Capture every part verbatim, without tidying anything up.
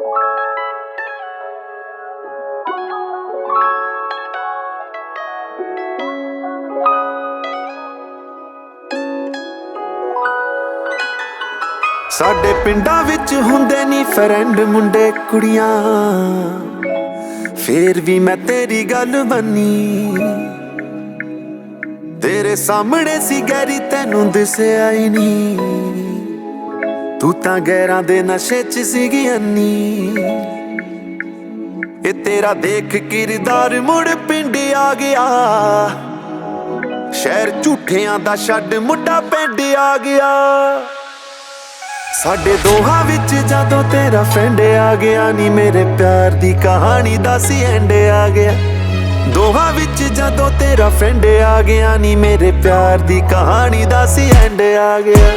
ਸਾਡੇ ਪਿੰਡਾਂ ਵਿੱਚ ਹੁੰਦੇ ਨੀ ਫਰੈਂਡ ਮੁੰਡੇ ਕੁੜੀਆਂ, ਫੇਰ ਵੀ ਮੈਂ ਤੇਰੀ ਗੱਲ ਮੰਨੀ। ਤੇਰੇ ਸਾਹਮਣੇ ਸੀ ਗੈਰੀ ਤੈਨੂੰ ਦਿਸਿਆ ਹੀ ਨੀ, ਤੂੰ ਤਾਂ ਗੈਰਾਂ ਦੇ ਨਸ਼ੇ 'ਚ ਸੀਗੀ ਅੰਨੀ। ਇਹ ਤੇਰਾ ਦੇਖ ਕਿਰਦਾਰ ਮੁੜ ਪਿੰਡ ਆ ਗਿਆ, ਸ਼ਹਿਰ ਝੂਠਿਆਂ ਦਾ ਛੱਡ ਮੁੰਡਾ ਪਿੰਡ ਆ ਗਿਆ। ਸਾਡੇ ਦੋਹਾਂ ਵਿੱਚ ਜਦੋਂ ਤੇਰਾ ਫਰੈਂਡ ਆ ਗਿਆ ਨੀ, ਮੇਰੇ ਪਿਆਰ ਦੀ ਕਹਾਣੀ ਦਾ ਸੀ ਐਂਡ ਆ ਗਿਆ। ਦੋਹਾਂ ਵਿੱਚ ਜਦੋਂ ਤੇਰਾ ਫਰੈਂਡ ਆ ਗਿਆ ਨੀ, ਮੇਰੇ ਪਿਆਰ ਦੀ ਕਹਾਣੀ ਦਾ ਸੀ ਐਂਡ ਆ ਗਿਆ।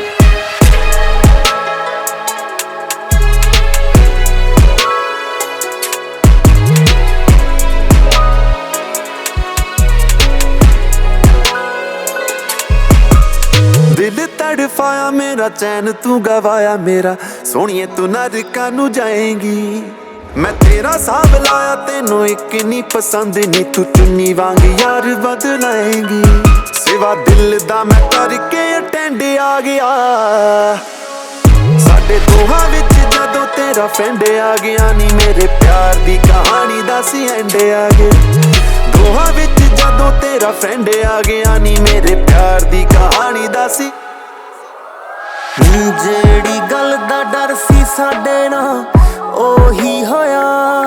ਦਿਲ ਤੜਫਾਇਆ ਮੇਰਾ, ਚੈਨ ਤੂੰ ਗਵਾਇਆ ਮੇਰਾ, ਸੋਹਣੀਏ ਤੂੰ ਨਰਕਾਂ ਨੂੰ ਜਾਏਂਗੀ। ਮੈਂ ਤੇਰਾ ਸਾਬ ਲਾਇਆ ਤੈਨੂੰ ਇੱਕ ਨੀ ਪਸੰਦ ਨੀ, ਤੂੰ ਚੁੰਨੀ ਵਾਂਗ ਯਾਰ ਬਦਲਾਏਂਗੀ। ਸਿਵਾ ਦਿਲ ਦਾ ਮੈਂ ਕਰਕੇ ਅਟੈਂਡ ਆ ਗਿਆ। ਸਾਡੇ ਦੋਹਾਂ ਵਿੱਚ ਜਦੋਂ ਤੇਰਾ ਫਰੈਂਡ ਆ ਗਿਆ ਨੀ, ਮੇਰੇ ਪਿਆਰ ਦੀ ਕਹਾਣੀ ਦਾ ਸੀ ਐਂਡ ਆ ਗਿਆ। ਦੋਹਾਂ ਵਿੱਚ ਜਦੋਂ ਤੇਰਾ ਫਰੈਂਡ ਆ ਗਿਆ ਨੀ, ਮੇਰੇ ਪਿਆਰ ਦੀ ਕਹਾਣੀ ਦਾ ਸੀ। ਜਿਹੜੀ ਗੱਲ ਦਾ ਡਰ ਸੀ ਸਾਡੇ ਨਾਲ ਉਹੀ ਹੋਇਆ,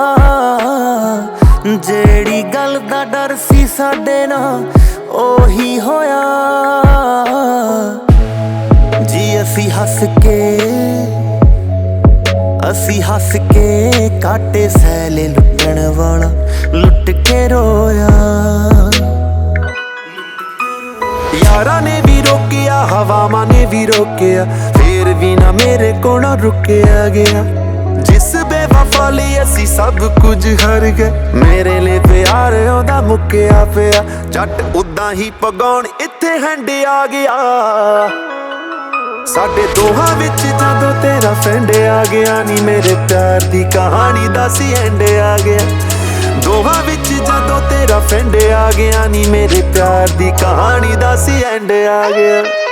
ਜਿਹੜੀ ਗੱਲ ਦਾ ਡਰ ਸੀ ਸਾਡੇ ਨਾਲ ਉਹੀ ਹੋਇਆ। ਜੀ ਅਸੀਂ ਹੱਸ ਕੇ ਅਸੀਂ ਹੱਸ ਕੇ ਕਾਟੇ ਸੈਲੇ ਲੁੱਟਣ ਵਾਲਾ ਲੁੱਟ ਕੇ ਰੋਇਆ। ਯਾਰਾਂ ਨੇ ਵੀ ਰੋਕਿਆ, ਹਵਾਵਾਂ ਨੇ ਵੀ ਰੋਕਿਆ, ਫੇਰ ਵੀ ਨਾ ਮੇਰੇ ਕੋਲੋਂ ਰੁਕਿਆ ਗਿਆ। ਜਿਸ ਬੇਵਫਾ ਲਈ ਅਸੀਂ ਸਭ ਕੁਝ ਹਾਰ ਗਏ, ਮੇਰੇ ਲਈ ਪਿਆਰ ਉਹਦਾ ਮੁੱਕਿਆ ਪਿਆ। ਜੱਟ ਉਦਾਂ ਹੀ ਪਗਾਉਣ ਇੱਥੇ ਹੈਂਡ ਆ ਗਿਆ। ਸਾਡੇ ਦੋਹਾਂ ਵਿੱਚ ਜਦੋਂ ਤੇਰਾ ਫਰੈਂਡ ਆ ਗਿਆ ਨੀ, ਮੇਰੇ ਪਿਆਰ ਦੀ ਕਹਾਣੀ ਦਾ ਸੀ ਐਂਡ ਆ ਗਿਆ। ਦੋਹਾਂ ਵਿੱਚ ਜਦੋਂ ਤੇਰਾ ਫਰੈਂਡ ਆ ਗਿਆ ਨੀ, ਮੇਰੇ ਪਿਆਰ ਦੀ ਕਹਾਣੀ ਦਾ ਸੀ ਐਂਡ ਆ ਗਿਆ।